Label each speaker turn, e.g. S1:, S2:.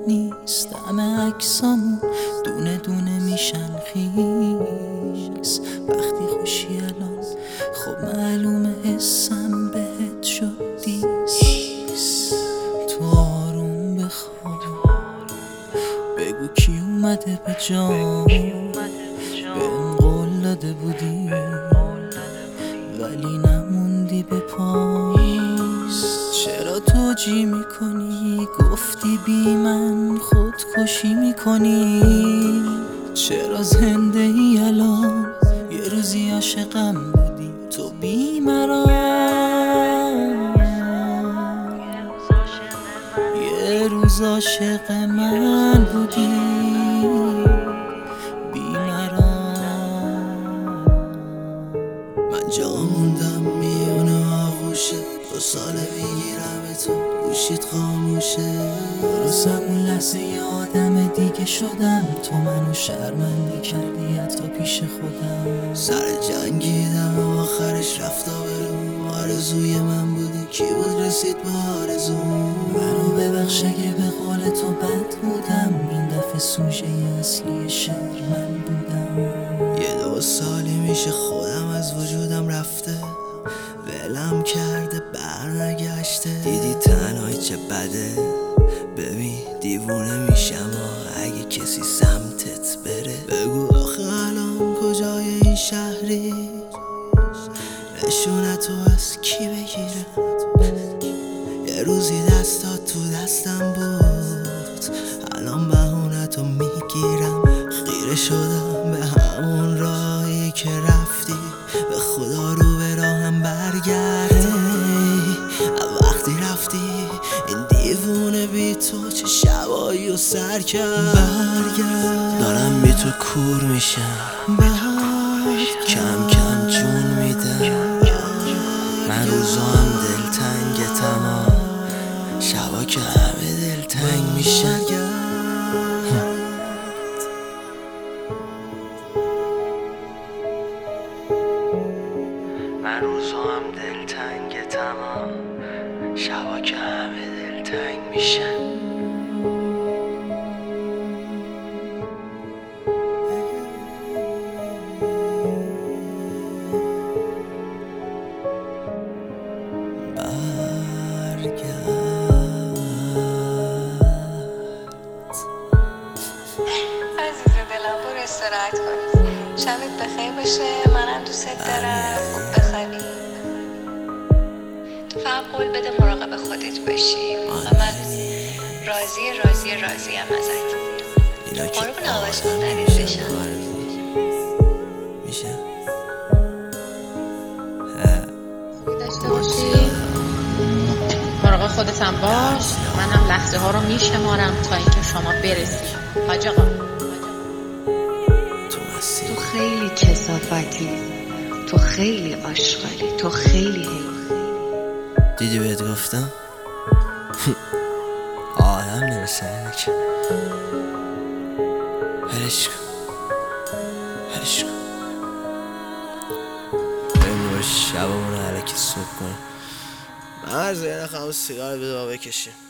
S1: نیست، همه عکسامون دونه دونه میشن خیس. وقتی خوشی الان خب معلومه حسم بهت شد دیس. تو آروم بخواب بگو کی اومده به جام، بهم قول داده بودی ولی نموندی به پاس. چرا توجی میکنی؟ گفتی بی من خودکشی میکنی. چرا زنده ای الان؟ یه روزی عاشقم بودی تو بی مرام. یه روز عاشق من بودی بی مرام.
S2: من جا موندم میونه آغوشه، 2 ساله میگیرم تو گوشیت خاموشه.
S1: درست همون لحظه یه آدم دیگه شدم، تو منو شرمنده کردی حتی پیش خودم.
S2: سر جنگیدم و آخرش رفت آبروم. آرزوی من بودی کی بود رسید به آرزوم.
S1: منو ببخش اگه به قول تو بد بودم، این دفعه سوژه اصلی شعر من بودم.
S2: یه 2 سالی میشه خودم از وجودم رفته، ولم کرده برنگشته. دیدی تنهایی چه بده، ببین دیوونه میشم اگه کسی سمتت بره. بگو آخه الان کجای این شهری، نشونتو از کی بگیرم. یه روزی دستات تو دستم بود، الان بهونتو میگیرم. خیره شدم به همون راهی که رفتی، به خدا رو به راهم برگردی. وقتی رفتی این دیوونه بی تو چه شبایی و سر کرد. برگرد دارم بی تو کور میشم، کم کم جون میدم. من روزام دلتنگ تمام، شبا که همه دلتنگ میشن. من روزام دلتنگ تمام، شبا که همه دلتنگ میشن.
S3: عزیز دلم برو استراحت کن، شبت بخیر باشه. منم دوست دارم، خوب بخوابی. تو فقط قول بده مراقب خودت باشی. من راضیم ازت. قربون آقاش مادرت بشم.
S2: میشه
S4: داشته باشی، مراقب خودت هم باش. منم لحظه ها رو میشمارم تا اینکه شما برسید. حاج آقا
S3: تو خیلی کثافتی، تو خیلی آشغالی، تو خیلی حیوانی.
S2: دیدی بهت گفتم آدم نمی‌سنه که هرش کن بریم باش شبمون رو علکی صبح کنیم. من عرض یه نخواهم سیگار بده با بکشیم.